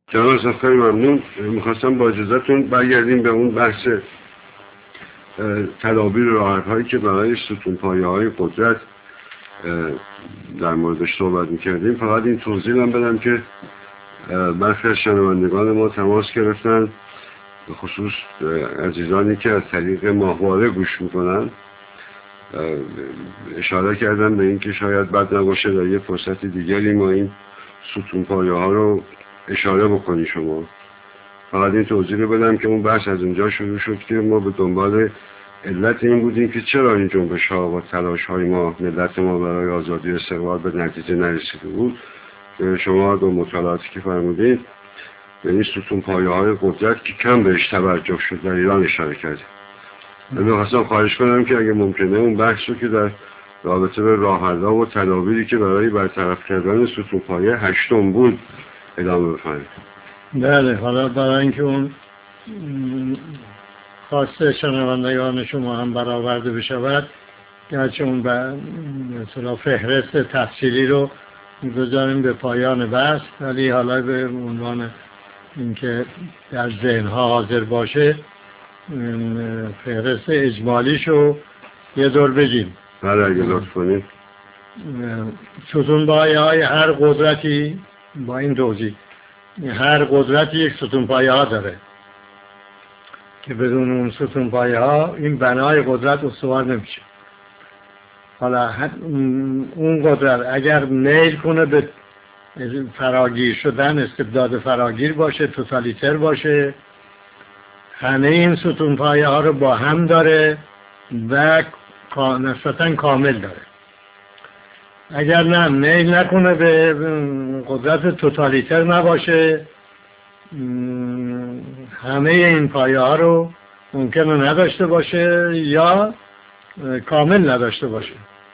جناب خیلی ممنون. میخواستم با اجازهتون برگردیم به اون بحث تدابیر و راهکارهایی که برای ستونپایه‌های قدرت در موردش صحبت میکردیم. فقط این توضیح من بدم که برخی از شنوندگان ما تماس گرفتن، به خصوص عزیزانی که از طریق ماهواره گوش میکنن، اشاره کردن به این که شاید بد نباشه در یه فرصت دیگری ما این ستونپایه‌ها رو اشاره بکنی شما. فقط این توضیح رو بدم که اون بحث از اونجا شروع شد که ما به دنبال علت این بودیم که چرا این جنبش‌ها و تلاش‌های ما، ملت ما برای آزادی و استقلال به نتیجه نرسیده بود. شما دو مطالعاتی که فرمودید به این ستونپایه‌های قدرت که کم بهش توجه شد در ایران اشاره کردید. من خواستم خواهش کنم که اگه ممکنه اون بحث رو که در رابطه به راه‌حل‌ها و تدابیری که برای برطرف کردن ستونپایه هشتم بود ادامه بفرمایید. بله، حالا برای اینکه اون خواسته شنوندگان شما هم برآورده بشود، گرچه اون مثلا فهرست تفصیلی رو می‌گذاریم به پایان بحث، ولی حالا به عنوان اینکه در ذهن‌ها حاضر باشه فهرست اجمالیشو یه دور بگیم. بله اگه لطف کنید. ستونپایه‌های هر قدرتی، با این توضیح، هر قدرتی یک ستونپایه ها داره که بدون اون ستونپایه ها این بنای قدرت استوار نمیشه. حالا اون قدرت اگر میل کنه به فراگیر شدن، استبداد فراگیر باشه، توتالیتر باشه، همه این ستونپایه ها رو با هم داره و نسبتاً کامل داره. اگر نه میل نکنه به قدرت توتالیتر نباشه، همه این پایه ها رو ممکنه نداشته باشه یا کامل نداشته باشه.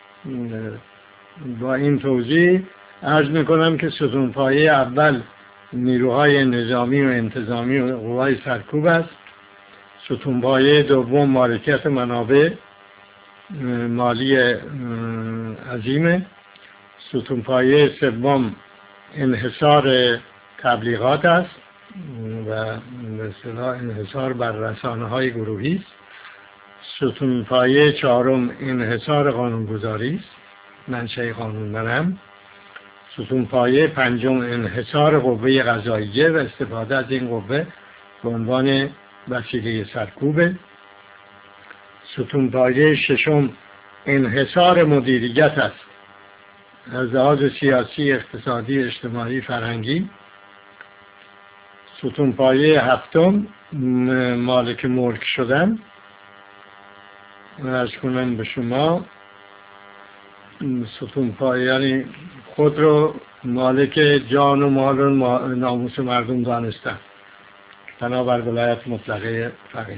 با این توضیح عرض میکنم که ستونپایه اول نیروهای نظامی و انتظامی و قوای سرکوب است. ستونپایه دوم مالکیت منابع مالی عظیمه. ستونپایه سوم انحصار تبلیغات است و به اصطلاح انحصار بر رسانه‌های گروهی است. ستونپایه چهارم انحصار قانونگذاری است، منشأ قانون منم. ستونپایه پنجم انحصار قوه قضاییه و استفاده از این قوه به عنوان وسیله سرکوبه. ستونپایه ششم انحصار مدیریت است، از لحاظ سیاسی، اقتصادی، اجتماعی، فرهنگی. ستونپایه هفتم مالک ملک شدن. عرض کنم به شما ستونپایه یعنی خود رو مالک جان و مال و ناموس مردم دانستن بنابر ولایت مطلقه فقیه.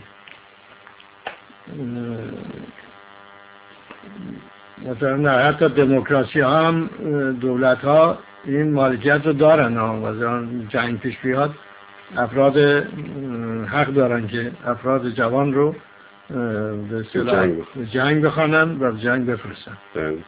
مثلا حتی دموکراسی ها هم دولت ها این مالکیت رو دارن. وقتی جنگ پیش بیاد افراد حق دارن که افراد جوان رو به جنگ بخوانن و جنگ بفرستن.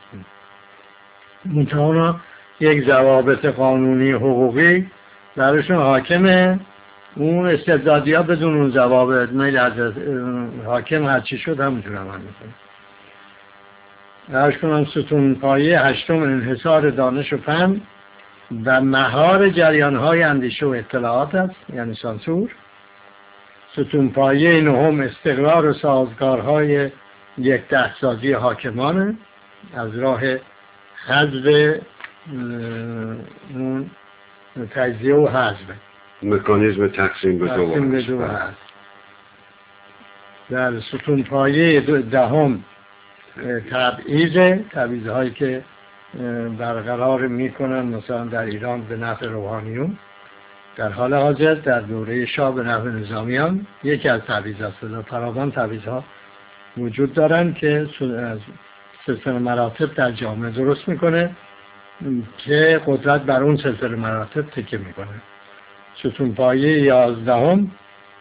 منتها یک ضوابط قانونی حقوقی درشون حاکمه. اون استبدادی ها بدون اون ضوابط میل از حاکم هرچی شد همونجور عمل میکنه. عرض کنم ستونپایه هشتم انحصار دانش و فهم و مهار جریان‌های اندیشه و اطلاعات است، یعنی سانسور. ستونپایه نهم استقرار و سازگارهای یک دستسازی حاکمانه از راه حذف اون تجزیه و حذف، مکانیزم تقسیم به دو هست. در ستونپایه دهم تبعیض‌هایی که برقرار میکنن، مثلا در ایران به نفع روحانیون، در حال حاضر در دوره شاه به نفع نظامیان یکی از تبعیض‌ها است. فراوان تبعیض‌ها وجود دارن که از سلسله مراتب در جامعه درست میکنه که قدرت بر اون سلسله مراتب تکیه میکنه. ستونپایه 11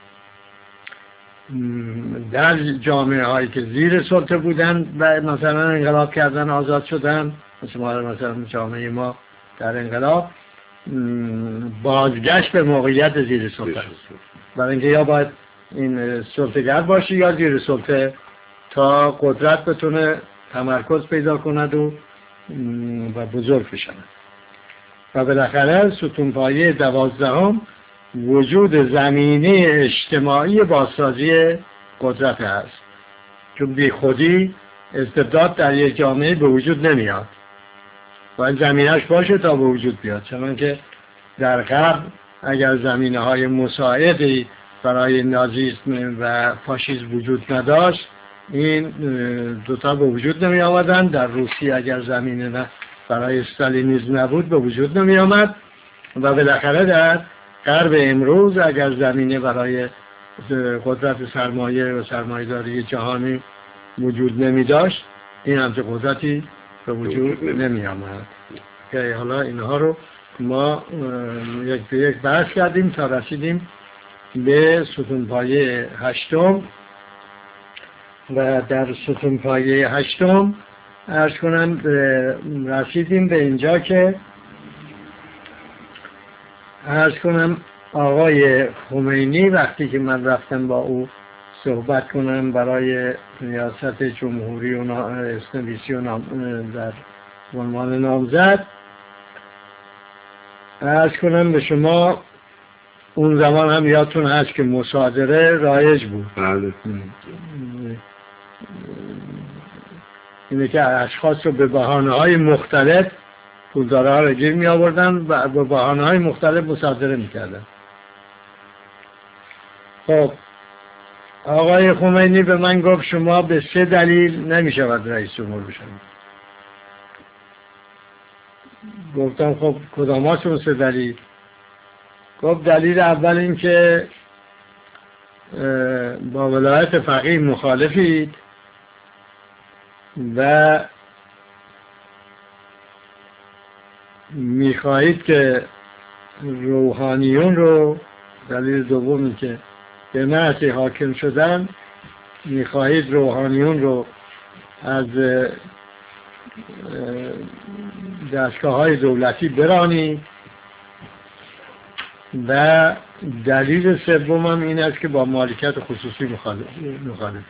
در جامعه هایی که زیر سلطه بودن و مثلا انقلاب کردن آزاد شدن، مثلا جامعه ما در انقلاب بازگشت به موقعیت زیر سلطه است. برای اینکه یا باید این سلطه‌گر باشی یا زیر سلطه تا قدرت بتونه تمرکز پیدا کند و بزرگ بشن. و بالاخره ستونپایه 12 وجود زمینه اجتماعی بازسازی قدرت است، چون بی خودی استبداد در یک جامعه به وجود نمیاد، باید زمینهش باشه تا به وجود بیاد. چون که در غرب اگر زمینه های مساعدی برای نازیسم و فاشیسم وجود نداشت، این دوتا به وجود نمی آمدن. در روسیه اگر زمینه برای استالینیسم نبود به وجود نمی آمد. و بالاخره در غرب امروز اگر زمینه برای قدرت سرمایه و سرمایه‌داری جهانی وجود نمی داشت، این همچه قدرتی به وجود نمی آمد. که حالا اینها رو ما یک به یک بحث کردیم تا رسیدیم به ستونپایه 8. و در ستونپایه 8 عرض کنم رسیدیم به اینجا که عرض کنم آقای خمینی وقتی که من رفتم با او صحبت کنم برای ریاست جمهوری و اسنویسی و در عنوان نامزد، عرض کنم به شما اون زمان هم یادتون هست که مصادره رایج بود. بله. اینه که اشخاص رو به بهانه‌های مختلف پولدارها رو گیر می آوردن و به بهانه‌های مختلف مصادره می کردن. خب آقای خمینی به من گفت شما به 3 دلیل نمی شود رئیس جمهور بشوید. گفتم خب کدام هاشون 3 دلیل؟ گفت دلیل اول این که با ولایت فقیه مخالفید و میخواهید که روحانیون رو، دلیل دومی که به محض حاکم شدن میخواهید روحانیون رو از دستگاه‌های دولتی برانید. و دلیل سومم این است که با مالکیت خصوصی مخالفید.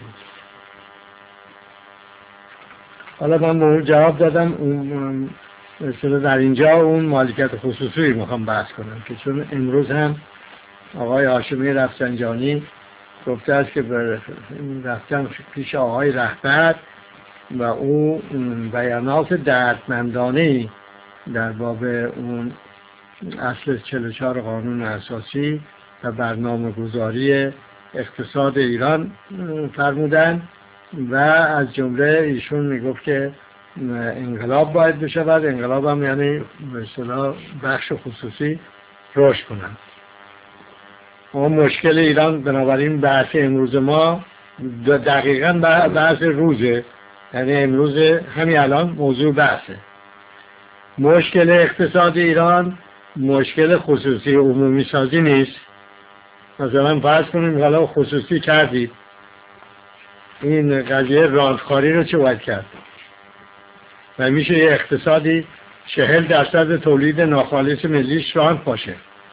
حالا من به اون جواب دادم، مثلا در اینجا اون مالکیت خصوصی میخوام بحث کنم که چون امروز هم آقای هاشمی رفسنجانی گفته است که رفتم پیش آقای رهبر و او بیانات دردمندانه‌ای در باب اون اصل 44 قانون اساسی و برنامه گذاری اقتصاد ایران فرمودن و از جمله ایشون میگفت که انقلاب باید بشود. انقلاب هم یعنی به اصطلاح بخش خصوصی رشد کنند. اون مشکل ایران بنابراین بحث امروز ما دقیقاً بحث روزه، یعنی امروز همین الان موضوع بحثه. مشکل اقتصاد ایران مشکل خصوصی عمومی سازی نیست. مثلا فرض کنیم حالا خصوصی کردید، این قضیه راندخاری رو چه باید کرد؟ و میشه یه اقتصادی 40% تولید ناخالص ملیش راند باشه.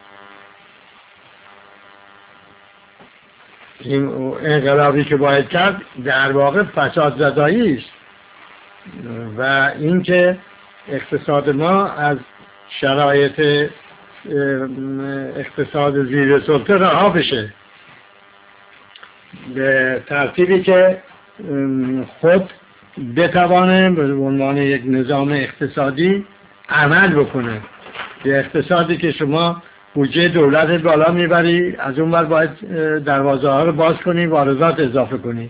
این انقلابی که باید کرد در واقع فساد زدایی است و اینکه اقتصاد ما از شرایط اقتصاد زیر سلطه رها بشه به ترتیبی که خود بتوانه به عنوان یک نظام اقتصادی عمل بکنه. یه اقتصادی که شما بودجه دولت بالا میبری، از اون ور باید دروازه ها رو باز کنی، واردات اضافه کنی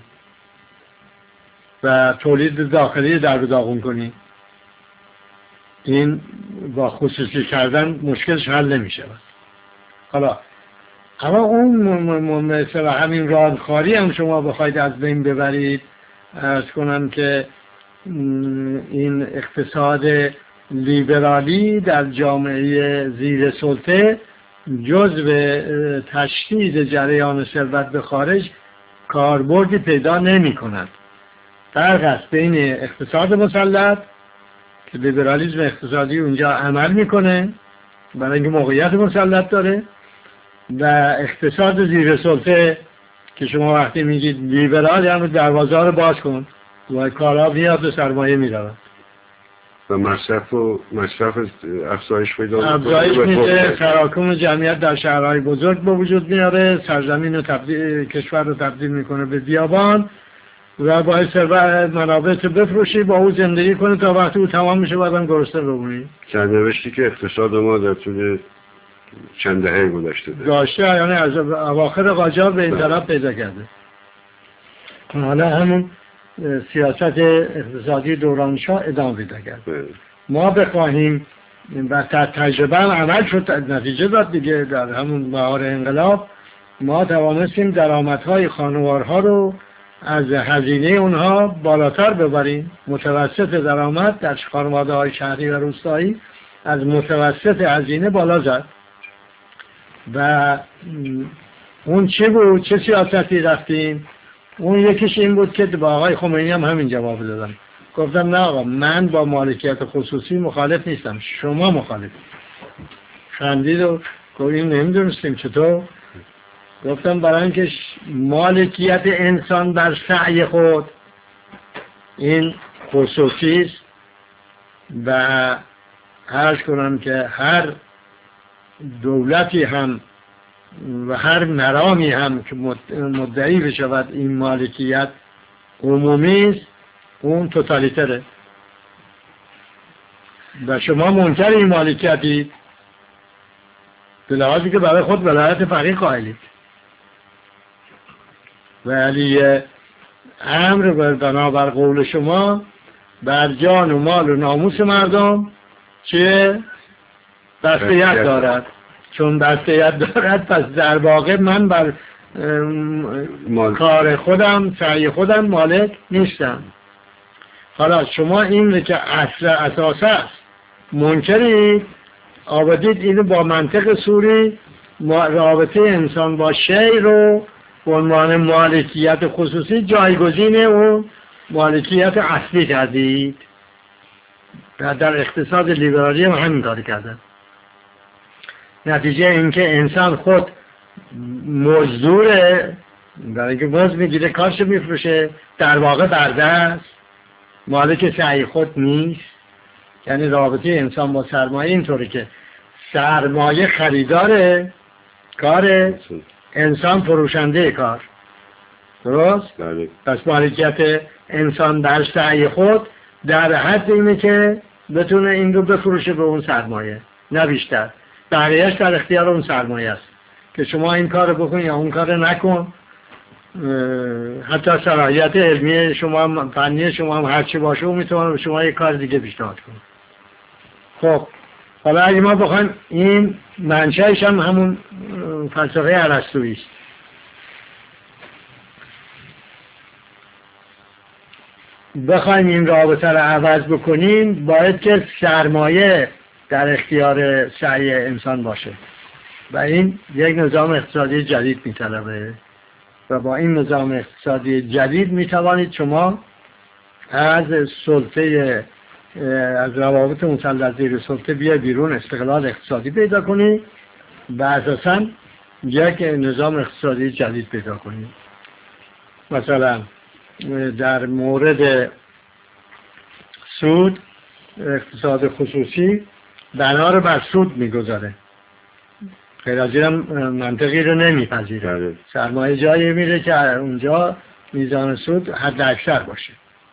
و تولید داخلی در به داغون کنی. این با خصوصی کردن مشکلش حل نمیشه. حالا اما اون مثلا همین راندخاری هم شما بخواید از بین ببرید، عرض کنم که این اقتصاد لیبرالی در جامعه زیر سلطه جزء تشدید جریان ثروت به خارج کاربردی پیدا نمی کند. فرق است بین اقتصاد مسلط که لیبرالیسم اقتصادی اونجا عمل میکنه برای اینکه موقعیت مسلط داره و اقتصاد زیر سلطه که شما وقتی میگید لیبرال یعنی دروازه ها رو باز کن و کارها میاد و سرمایه میرود و مصرف افزایش پیدا می‌کنه. افزایش میده، تراکم جمعیت در شهرهای بزرگ به وجود میاره، سرزمین رو کشور رو تبدیل میکنه به بیابان و باید ثروت منابع رو بفروشی با او زندگی کنی تا وقتی او تمام میشه بعدم گرسنه بمونی. سرنوشتی که اقتصاد ما در طول چند دهه گذشته داشته، یعنی از اواخر قاجار به این طرف پیدا کرده. حالا همون سیاست اقتصادی دوران شاه ادامه پیدا کرد. ما بخواهیم و تجربه هم عمل شد، نتیجه داد دیگه. در همون بهار انقلاب ما توانستیم درآمدهای خانوارها رو از هزینه اونها بالاتر ببریم. متوسط درآمد در خانواده‌های شهری و روستایی از متوسط هزینه بالا زد. و اون چه بود؟ چه سیاستی رفتیم؟ اون یکیش این بود که با آقای خمینی هم همین جواب دادم. گفتم نه آقا، من با مالکیت خصوصی مخالف نیستم، شما مخالف. خندید و گفت این نمیدونستیم چطور؟ گفتم برای اینکه مالکیت انسان بر سعی خود این خصوصی است و عرض کنم که هر دولتی هم و هر مرامی هم که مدعی بشود این مالکیت عمومی است اون توتالیتره و شما منکر این مالکیتید به لحاظی که برای خود ولایت فقیه قائلید ولی امر بنابر قول شما بر جان و مال و ناموس مردم چه بستیت دارد. چون بستیت دارد پس در واقع من بر کار خودم سعی خودم مالک نیستم. حالا شما این که اصل اساس است منکرید، آبدید اینو با منطق سوری رابطه انسان با شی رو به عنوان مالکیت خصوصی جایگزین اون مالکیت اصلی کردید. در اقتصاد لیبرالی هم همین کاری کردن. نتیجه این که انسان خود مزدوره، برای اینکه مزد میگیره کارش میفروشه، در واقع برده است، مالک سعی خود نیست. یعنی رابطه انسان با سرمایه اینطوری که سرمایه خریداره کار، انسان فروشنده کار. درست؟ بله. پس مالکیت انسان در سعی خود در حد اینه که بتونه این رو بفروشه به اون سرمایه، نه بیشتر. بقیهش در اختیار اون سرمایه است که شما این کار بکن یا اون کار نکن. حتی صلاحیت علمی شما، فنی شما هم هرچی باشه اون میتونه به شما یک کار دیگه پیشنهاد کنه. خب حالا اگه ما بخوایم این منشأش هم همون فلسفه ارسطویی است. بخوایم این رابطه رو عوض بکنیم باید که سرمایه در اختیار سعی انسان باشه و این یک نظام اقتصادی جدید میطلبه و با این نظام اقتصادی جدید میتوانید شما از سلطه، از روابط مسلط زیر سلطه بیا بیرون، استقلال اقتصادی پیدا کنید و اساساً یک نظام اقتصادی جدید پیدا کنید. مثلا در مورد سود، اقتصاد خصوصی بنا رو بر سود میگذاره، غیر از این منطقی رو نمیپذیره. سرمایه جایی میره که اونجا میزان سود حد اکثر باشه.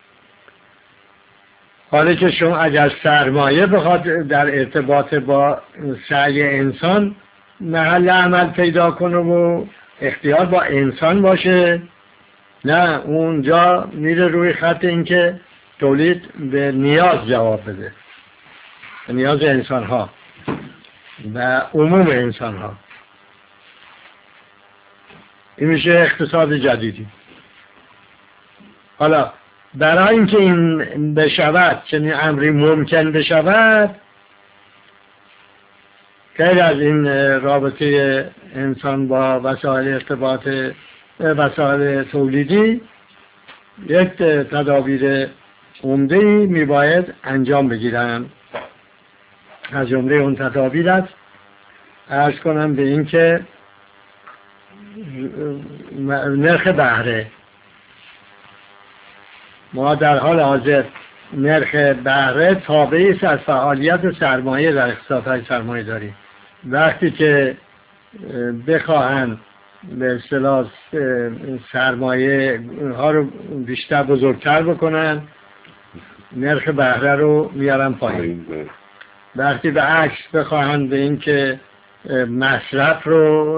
حالا که شما اگر سرمایه بخواد در ارتباط با سعی انسان محل عمل پیدا کنه و اختیار با انسان باشه، نه اونجا میره روی خط این که تولید به نیاز جواب بده، نیاز انسان ها و عموم انسان ها. این میشه اقتصاد جدیدی. حالا برای اینکه این بشود، چنین امری ممکن بشود، غیر از این رابطه انسان با وسایل ارتباط، وسایل تولیدی، یک تدابیر عمده‌ای میباید انجام بگیرن. از جمله اون تدابیر است عرض کنم به این که نرخ بهره، ما در حال حاضر نرخ بهره تابعی است از فعالیت سرمایه در اقتصادهای سرمایه داری. وقتی که بخواهند به اصطلاح سرمایه ها رو بیشتر بزرگتر بکنن، نرخ بهره رو میارن پایین. وقتی به عکس بخواهند به این که مصرف رو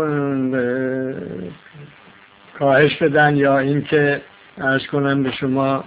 کاهش بدن یا این که عرض کنم به شما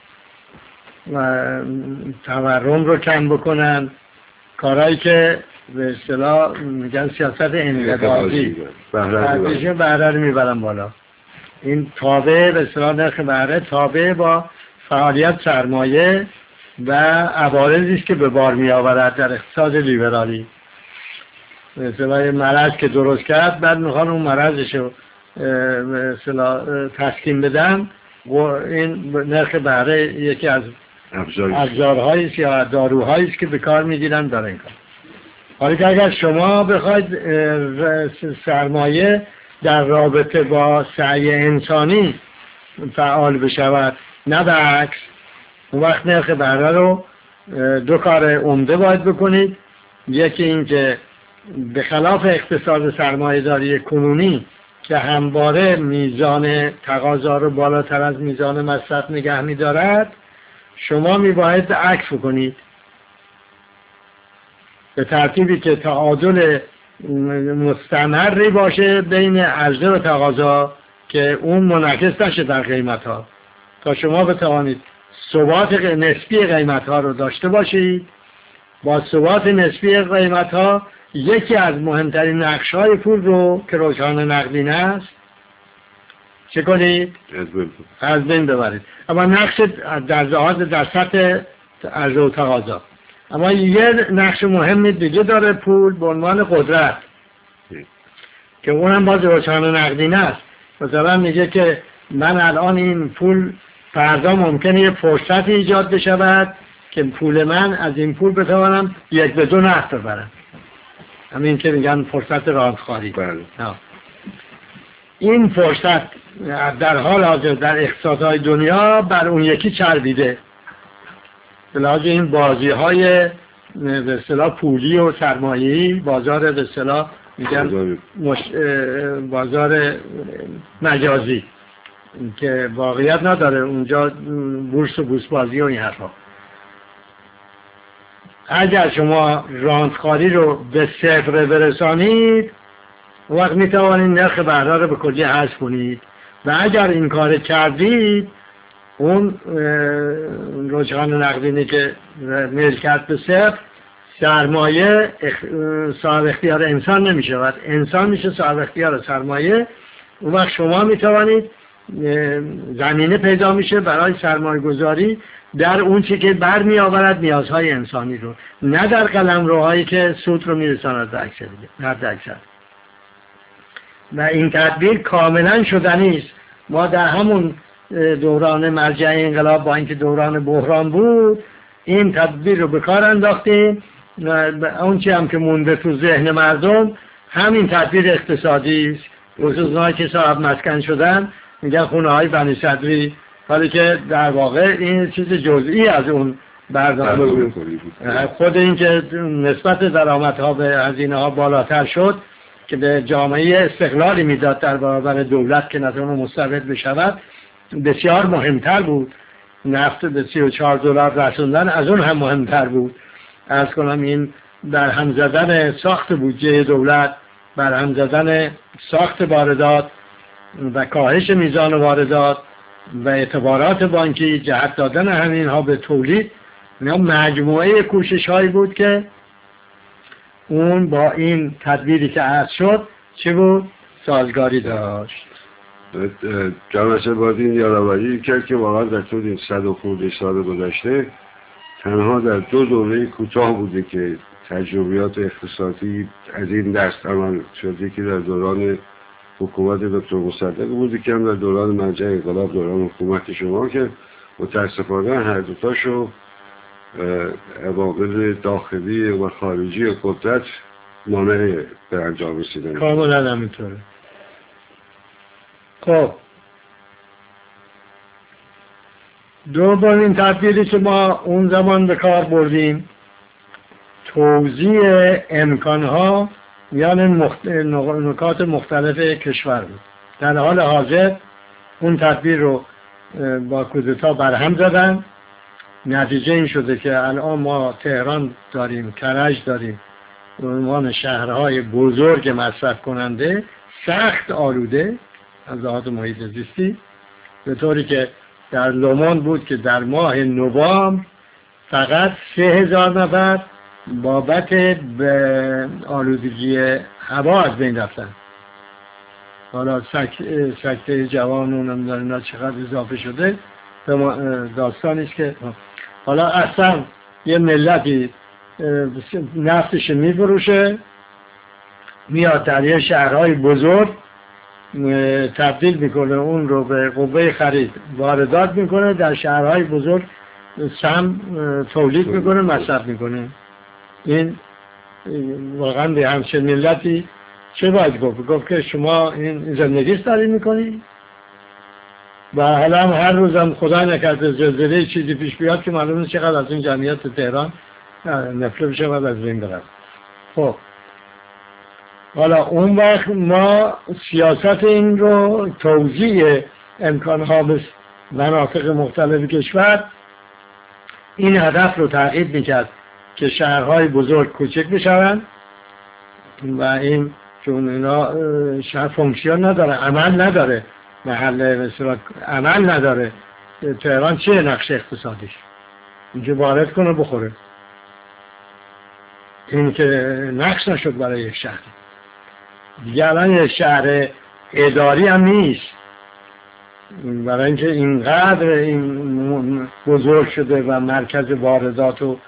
تورم رو کم بکنن، کارهایی که به اصطلاح میگن سیاست انقباضی، بهره رو میبرن بالا. این تابع به اصطلاح نرخ بهره تابع با فعالیت سرمایه و عوارضی است که به بار می آورد در اقتصاد لیبرالی. به اصطلاح مرض که درست کرد، بعد میخوان اون مرضش رو به اصطلاح تسکین بدن. این نرخ بهره یکی از ابزارهایی است یا داروهایی است که به کار میگیرن در این کار. حالا که اگر شما بخواید سرمایه در رابطه با سعی انسانی فعال بشود نه برعکس، اون وقت نرخ بهره رو دو کار عمده باید بکنید. یکی این که به خلاف اقتصاد سرمایه داری کنونی که همواره میزان تقاضا رو بالاتر از میزان مصرف نگه می‌دارد، شما میباید عکس کنید به ترتیبی که تعادل مستمری باشه بین عرضه و تقاضا که اون منعکس نشه در قیمت ها، تا شما بتوانید ثبات نسبی قیمت ها رو داشته باشید. با ثبات نسبی قیمت ها یکی از مهمترین نقش های پول رو که رجحان نقدینه است چه کنید؟ از بین ببرید. اما نقش در سطح عرضه و تقاضا. اما یه نقش مهمی دیگه داره پول به عنوان قدرت که اونم باز رجحان نقدینه است. مثلا میگه که من الان این پول فردا ممکنه یه فرصت ایجاد بشود که پول من از این پول بتوانم 1 به 2 نقد ببرم. همین که میگن فرصت راندخواری. این فرصت در حال حاضر در اقتصادهای دنیا بر اون یکی چربیده. به لحاظ این بازی های به اصطلاح پولی و سرمایه‌ای، بازار به اصطلاح میگن بازار مجازی که واقعیت نداره، اونجا بورس و بورسبازی و این حرفا. اگر شما راندخواری رو به صفر برسانید، وقت میتوانید نرخ بهره رو به کلی حذف کنید و اگر این کار کردید، اون رجحان نقدینی که ملکت به صفر، سرمایه صاحب اختیار انسان نمیشود، انسان میشه صاحب اختیار سرمایه. اون وقت شما میتوانید زمینه پیدا میشه برای سرمایه گذاری در اون چی که برمی آورد نیازهای انسانی رو، نه در قلمروهایی که سود رو میرساند به اکثر. و این تدبیر کاملا شدنی است. ما در همون دوران مرجع انقلاب با اینکه دوران بحران بود، این تدبیر رو به کار انداختیم. اون چی هم که مونده تو ذهن مردم همین تدبیر اقتصادی است. خصوصا که صاحب مسکن شدن میگن خونه های بنی صدری، ولی که در واقع این چیز جزئی از اون برنامه بود. خود این که نسبت درآمدها به هزینه ها بالاتر شد که به جامعه استقلالی میداد در برابر دولت که نتونه مستبد بشود، بسیار مهمتر بود. نفت به 34 دلار رسوندن از اون هم مهمتر بود. عرض کنم این در هم زدن ساخت بودجه دولت، بر هم زدن ساخت واردات و کاهش میزان واردات و اعتبارات بانکی، جهت دادن همین ها به تولید، مجموعه کوشش هایی بود که اون با این تدبیری که عرض شد چه بود؟ سازگاری داشت. جامعه باید این یادآوری کرد که واقعا در طول این 100 و خورده سال گذشته تنها در 2 دوره کوتاه بوده که تجربیات اقتصادی از این دست عمل شده، که در دوران حکومت دکتر مصدق بود، که هم در دوران مرجع انقلاب، دوران حکومت شما، که متاسفانه هر دوتاشو عوامل داخلی و خارجی قدرت مانع به انجام رسیدن. کاملا همینطوره. خب دومین تدبیری که ما اون زمان به کار بردیم توزیع امکانها یعنی نکات مختلف کشور بود. در حال حاضر اون تدبیر رو با کودتا برهم زدن. نتیجه این شده که الان ما تهران داریم، کرج داریم، به عنوان شهرهای بزرگ مصرف کننده سخت آلوده از لحاظ محیط زیستی، به طوری که در لومان بود که در ماه نوامبر فقط 3000 نفر بابت به آلودگی هوا از بین رفتن. حالا سکته جوان و نمیدونم چقدر اضافه شده داستانیست که حالا اصلا یه ملتی نفتش میفروشه میاد در یه شهرهای بزرگ تبدیل میکنه اون رو به قوه خرید واردات میکنه، در شهرهای بزرگ سم تولید میکنه مصرف میکنه. این واقعا به همچین ملتی چه باید گفت؟ گفت که شما این زندگیست دارید میکنی و حالا هم هر روزم خدا نکرده زلزله چیزی پیش بیاد که معلومه چقدر از این جمعیت تهران نفله بشه و از بین برد. خب حالا اون وقت ما سیاست این رو توزیع امکانها به مناطق مختلف کشور این هدف رو تعقیب میکرد که شهرهای بزرگ کوچک بشوند و این چون اینا شهر فونکسیون نداره، عمل نداره، محله مثلا عمل نداره. تهران چیه نقش اقتصادیش؟ اینکه وارد کنه بخوره. این که نقش نشد برای یک شهر. دیگه الان یک شهر اداری هم نیست، برای اینکه اینقدر این بزرگ شده و مرکز واردات و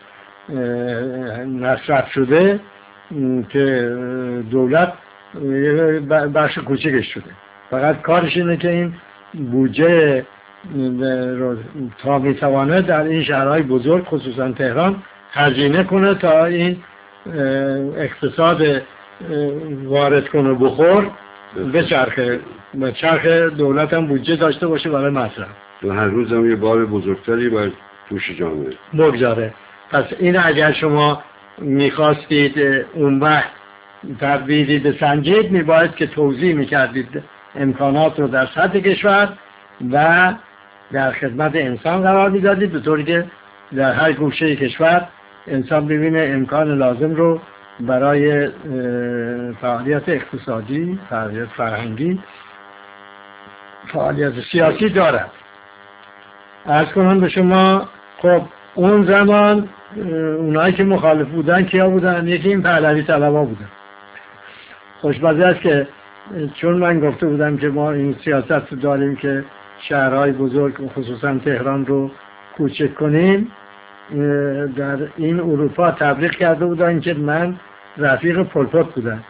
مصرف شده که دولت بخش کوچکش شده. فقط کارش اینه که این بودجه تا میتوانه در این شهرهای بزرگ خصوصا تهران هزینه کنه تا این اقتصاد وارد کنه بخور به چرخ دولت هم بودجه داشته باشه برای مصرف و هر روز هم یه بار بزرگتری بر دوش جامعه بگذاره. پس این اگر شما میخواستید اون وقت تدبیری بسنجید میباید که توزیع میکردید امکانات رو در سطح کشور و در خدمت انسان قرار میدادید به طوری که در هر گوشه کشور انسان ببینه امکان لازم رو برای فعالیت اقتصادی، فعالیت فرهنگی، فعالیت سیاسی دارد. عرض کنم به شما خب اون زمان اونایی که مخالف بودن کیا بودن؟ یکی این پهلوی طلبا بودن. خوشمزه است که چون من گفته بودم که ما این سیاست رو داریم که شهرهای بزرگ خصوصا تهران رو کوچک کنیم، در این اروپا تبلیغ کرده بودن که من رفیق پل پت بودم.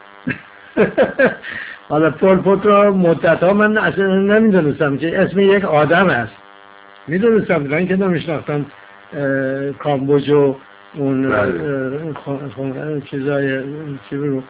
حالا پل پت رو مدتها من اصلا نمیدونستم که اسم یک آدم است. میدونستم درن که نمیشناختم کامبوج و اون چیزای چی رو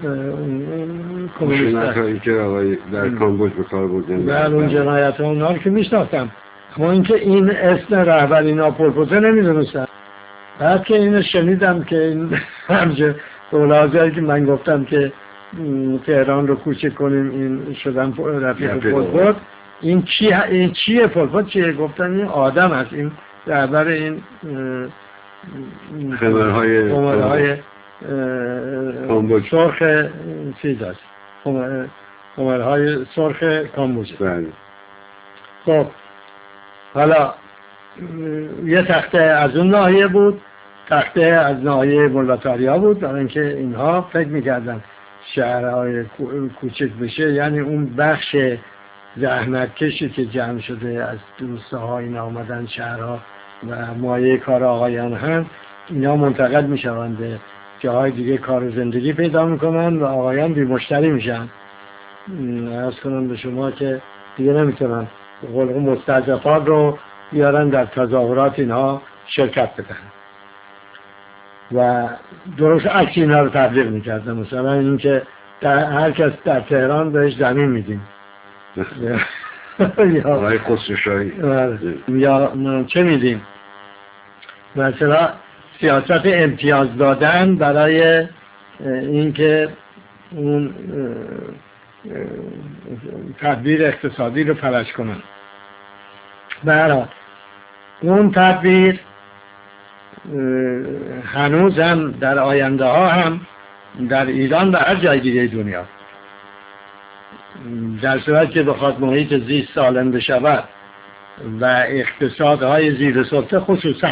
کمونیست که آقای در کامبوج به کار بودن در اون جنایت ها اونا رو که میشناختم، اما اینکه این اسم رهبر اینا پل پته نمیدونستم. بعد که اینو شنیدم که این همچه اولازهایی که من گفتم که تهران رو کوچک کنیم این شدن رفیق پل پت، این چیه پل پت چیه؟ گفتن این آدم هست، این رهبر این خمرهای سرخ چیز هست، خمرهای سرخ کامبوج. خب حالا یه تخته از اون ناحیه بود، تخته از ناحیه مولاتاریا بود، برای اینکه اینها فکر میکردن شهرهای کوچک بشه، یعنی اون بخش زحمتکشی که جمع شده از روستاها اینا آمدن شهرها و مایه کار آقایان هم اینا منتقل میشوند به جاهای دیگه کار زندگی پیدا میکنن و آقایان بی مشتری میشن. عرض کنم به شما که دیگه نمیتونن خلق مستضعفان رو بیارن در تظاهرات اینها شرکت بدن. و درست عکس اینا رو تبلیغ میکردن. مثلا اینکه هر کس در تهران بهش زمین میدیم آقای خسروشاهی یا چه میدیم، مثلا سیاست امتیاز دادن برای اینکه اون تدبیر اقتصادی رو فلج کنن. برای اون تدبیر هنوز هم در آینده ها هم در ایران و هر جای دیگه دنیا، در صورت که بخواد محیط زیست سالم بشود و اقتصادهای زیر سلطه خصوصا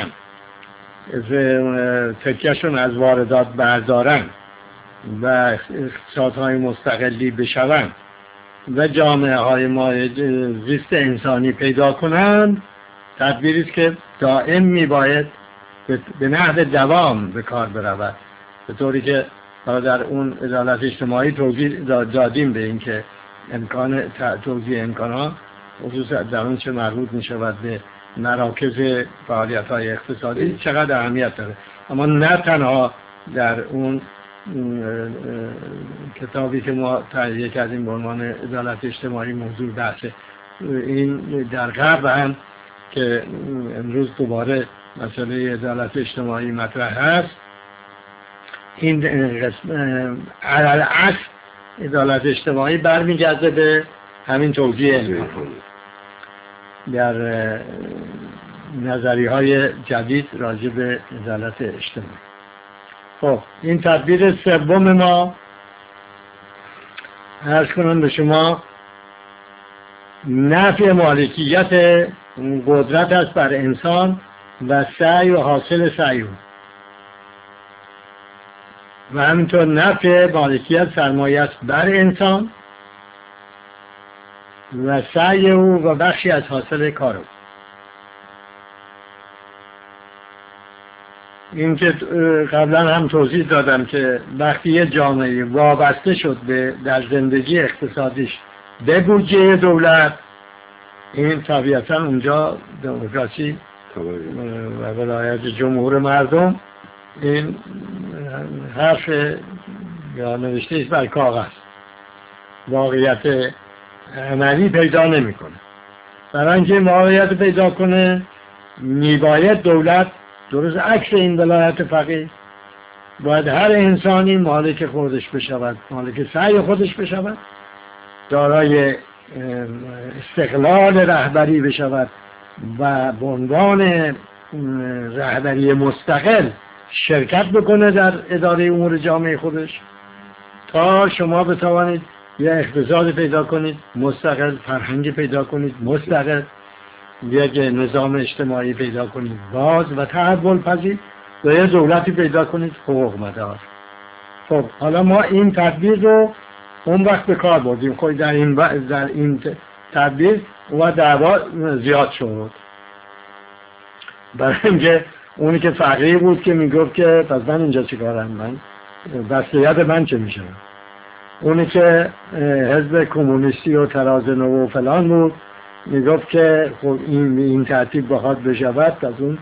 تکیهشون از واردات بردارن و اقتصادهای مستقلی بشوند و جامعه های ما زیست انسانی پیدا کنند، تدبیری است که دائم میباید به نحو دوام به کار برود، به طوری که در اون عدالت اجتماعی توضیح دادیم به این که امکان توزیع امکانات خصوصا در اون چه مربوط می شود به مراکز فعالیت های اقتصادی چقدر اهمیت داره. اما نه تنها در اون کتابی که ما تهیه کردیم به عنوان عدالت اجتماعی موضوع بحثه، این در غرب هم که امروز دوباره مسئله عدالت اجتماعی مطرح هست، این علل اصل عدالت اجتماعی برمیگرده به همین توزیع در نظریه های جدید راجع به عدالت اجتماعی. خب این تدبیر سوم ما، عرض کنم به شما، نفی مالکیت قدرت است بر انسان و سعی و حاصل سعی و همینطور نفی مالکیت سرمایه است بر انسان و سعی او و بخشی از حاصل کار او. این که قبلا هم توضیح دادم که وقتی یه جامعه وابسته شد به در زندگی اقتصادیش به بودجه دولت، این طبیعتا اونجا دموکراسی و ولایت جمهور مردم این حرف یا نوشته است بر کاغذ، واقعیت عملی پیدا نمیکنه. برای اینکه واقعیت پیدا کنه میباید دولت درست عکس این ولایت فقیه، باید هر انسانی مالک خودش بشود، مالک سعی خودش بشود، دارای استقلال رهبری بشود و به عنوان رهبری مستقل شرکت بکنه در اداره امور جامعه خودش، تا شما بتوانید یه اقتصاد پیدا کنید مستقل، فرهنگی پیدا کنید مستقل، یک نظام اجتماعی پیدا کنید باز و تحول پذیر و یه دولتی پیدا کنید حقوق مدار. خب حالا ما این تدبیر رو اون وقت به کار بردیم. خب در این تدبیر و دعوا زیاد شد، برای اینکه اونی که فقیه بود که میگفت که پس من اینجا چیکارم، من وصیت من چه میشه، اونی که حزب کمونیستی و تراز نو و فلان بود میگفت که خب این ترتیب بخواد بشود از اون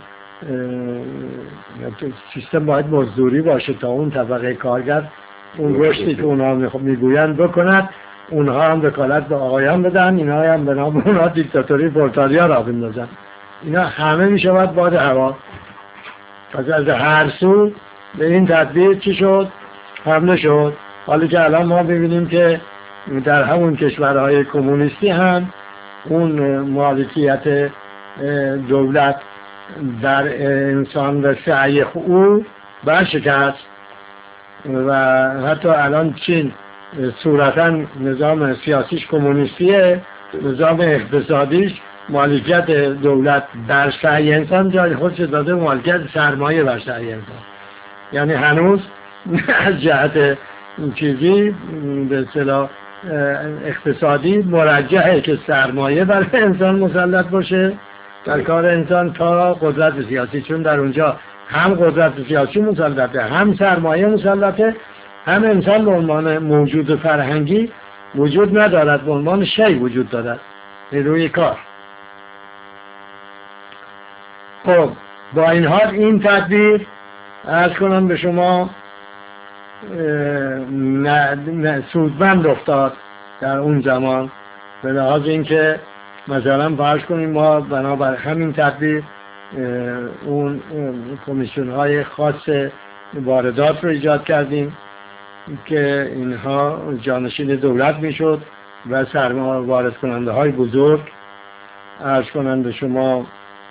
سیستم باید مزدوری باشه تا اون طبقه کارگر اون رشدی که اونها میگویند بکند، اونها هم وکالت به آقایان بدن، اینها هم به نام اونها دیکتاتوری پرتالیا را بندازن. اینا همه میشود باد هوا. پس از هر سو به این تدبیر چی شد؟ حمله شد. حالی که الان ما ببینیم که در همون کشورهای کمونیستی هم اون مالکیت دولت در انسان و سعی او برشکست و حتی الان چین صورتا نظام سیاسیش کمونیستیه، نظام اقتصادیش مالکیت دولت بر سعی انسان جای خودش داده مالکیت سرمایه بر سعی انسان. یعنی هنوز از جهت چیزی به اصطلاح اقتصادی مرجحه که سرمایه بر انسان مسلط باشه در کار انسان تا قدرت سیاسی، چون در اونجا هم قدرت سیاسی مسلطه، هم سرمایه مسلطه، هم انسان به عنوان موجود فرهنگی وجود ندارد، به عنوان شی وجود دارد روی کار. خب با این حال این تدبیر عرض کنم به شما سودمند افتاد در اون زمان، به لحاظ اینکه مثلا فرض کنیم ما بنابر همین تدبیر اون کمیسیون های خاص واردات رو ایجاد کردیم که اینها جانشین دولت میشد و سرمایه وارد کننده های بزرگ، عرض کنم به شما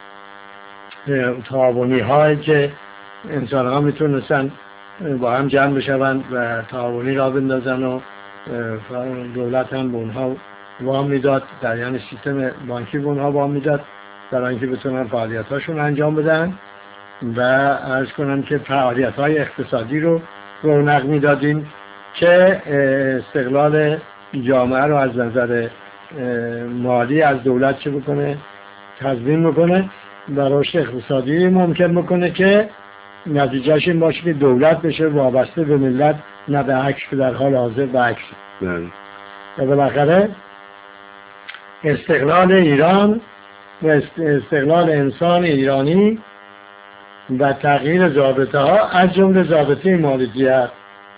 تعاونی هایی که انسان ها میتونستن با هم جمع بشوند و تعاونی را بندازن و دولت هم به اونها وام میداد، در یعنی سیستم بانکی به اونها وام میداد برای اینکه بتونن فعالیت هاشون انجام بدن و عرض کنم که فعالیت های اقتصادی رو رونق میدادیم که استقلال جامعه رو از نظر مالی از دولت چه بکنه، تضمین بکنه و رشد اقتصادی ممکن بکنه که نتیجهش این باشه که دولت بشه وابسته به ملت، نه به عکس که در حال حاضر به عکس. و بالاخره استقلال ایران و استقلال انسان ایرانی و تغییر ضابطه ها از جمله ضابطه مالکیت،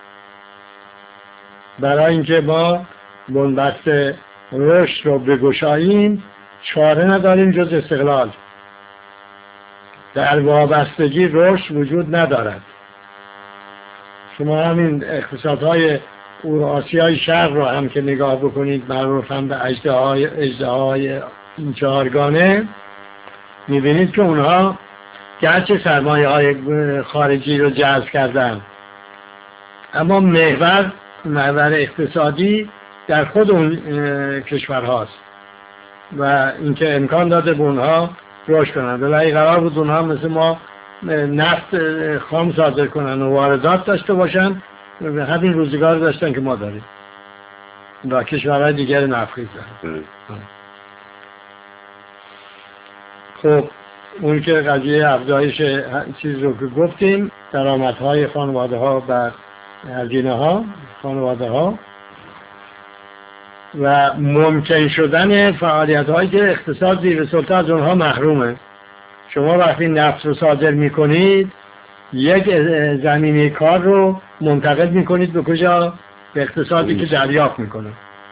برای اینکه ما بنبست رشد رو بگشاییم چاره نداریم جز استقلال. در وابستگی رشد وجود ندارد. شما همین اقتصادهای آسیای شرق رو هم که نگاه بکنید، معروف هم به اژدهای این چهارگانه، میبینید که اونها گرچه سرمایه های خارجی رو جذب کردن، اما محور اقتصادی در خود اون کشور هاست و اینکه امکان داده به اونها رشد کنند. ولی قرار بود اونها مثل ما نفت خام صادر کنن و واردات داشته باشن، همین روزگار داشتن که ما داریم و کشورهای دیگر نفتخیز دارن. خب اون که قضیه افزایش چیز رو که گفتیم، درآمدهای خانواده ها بر هزینه ها خانواده ها و ممکن شدن فعالیت هایی که اقتصاد زیر سلطه از اونها محرومه. شما وقتی نفت رو صادر میکنید یک زمینه کار رو منتقل میکنید به کجا؟ به اقتصادی که دریافت میکنه.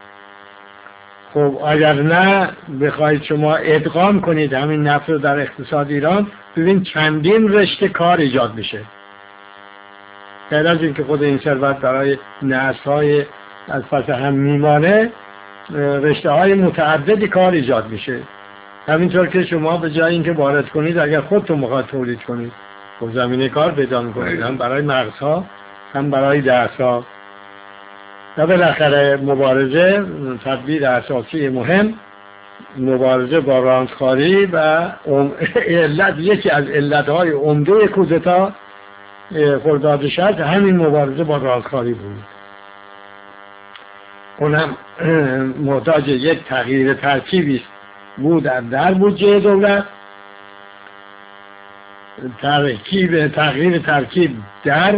خب اگر نه بخواید شما ادغام کنید همین نفت رو در اقتصاد ایران، ببین چندین رشته کار ایجاد میشه. غیر از اینکه خود این ثروت برای نسل‌های از پس هم میمانه، رشته های متعددی کار ایجاد میشه. همینطور که شما به جای اینکه وارد کنید، اگر خودتون میخواد تولید کنید، خب زمینه کار پیدا میکنید، هم برای مغزها هم برای دستها. و بالاخره مبارزه، تدبیر اساسی مهم، مبارزه با رانتخواری و یکی از علتهای عمده کودتا خرداد 60 همین مبارزه با رانتخواری بود. اونم محتاج یک تغییر ترکیبی بود در بودجه دولت، تغییر ترکیب در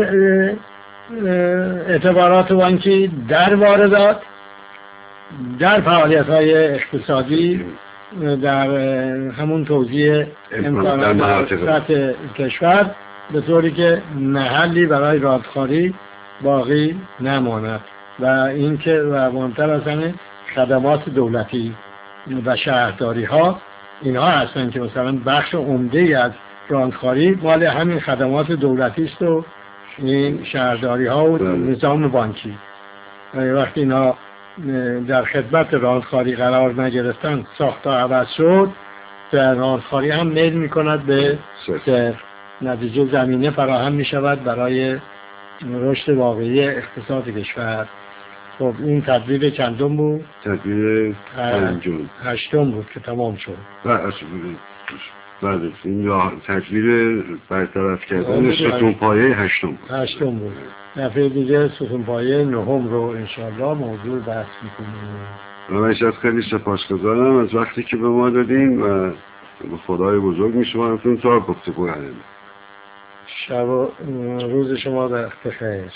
اعتبارات بانکی، در واردات، در فعالیت‌های اقتصادی، در همون توزیع امکانات سطح کشور، به طوری که محلی برای رانتخواری باقی نماند و اینکه و مهمتر از همه خدمات دولتی و شهرداری ها، اینها هستن که مثلا بخش عمده از رانتخواری مال همین خدمات دولتی است و این شهرداری ها و نظام بانکی. وقتی اینا در خدمت رانتخواری قرار نگرفتن، ساختا عوض شد، در رانتخواری هم میل میکند به صفر. نتیجه زمینه فراهم میشود برای رشد واقعی اقتصاد کشور. خب این تدبیر چندم بود؟ تدبیر هشتم بود که تمام شد. بعد این تدبیر برطرف کردن ستون پایه هشتم بود. دفعه دیگه ستون پایه نهم رو انشاءالله موضوع بحث میکنیم. من از خیلی سپاسگزارم از وقتی که به ما دادیم و به خدای بزرگ میسپارمتون تا گفتگو کردیم. شب و روز شما بخیر.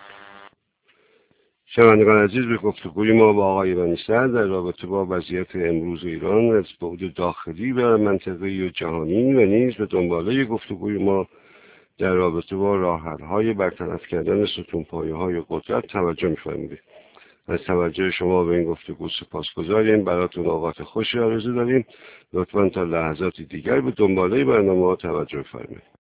شنوندگان عزیز، به گفتگوی ما با آقای بنی‌صدر در رابطه با وضعیت امروز ایران از بعد داخلی و منطقه‌ای و جهانی و نیز به دنباله گفتگوی ما در رابطه با راه‌حل‌های برطرف کردن ستونپایه‌های قدرت توجه می‌فرمایید. از توجه شما به این گفتگو سپاسگزاریم. براتون اوقات خوشی آرزو داریم. لطفاً تا لحظاتی دیگر به دنباله برنامه‌ها توجه فرمایید.